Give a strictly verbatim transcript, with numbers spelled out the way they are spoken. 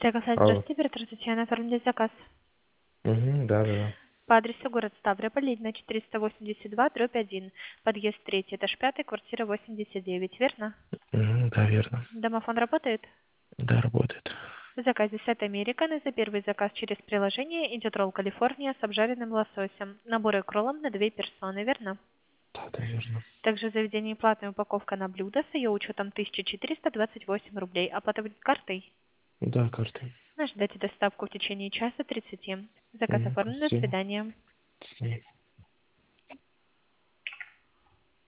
Тегоса, Алло. здравствуйте, оператор Татьяна, оформить заказ. Угу, да, да, да. По адресу город Ставрополь, Ленина четыреста восемьдесят два, дробь один, подъезд третий, этаж пятый, квартира восемьдесят девять, верно? Угу, да, верно. Домофон работает? Да, работает. В заказе Сет Американ и за первый заказ через приложение идет ролл Калифорния с обжаренным лососем. Набор и кроллом на две персоны, верно? Да, да, верно. Также в заведении платная упаковка на блюдо с ее учетом тысяча четыреста двадцать восемь рублей. Оплата будет картой. Да, карты. Ожидайте доставку в течение часа тридцати. Заказ Угу, оформлен. До спасибо. свидания. М.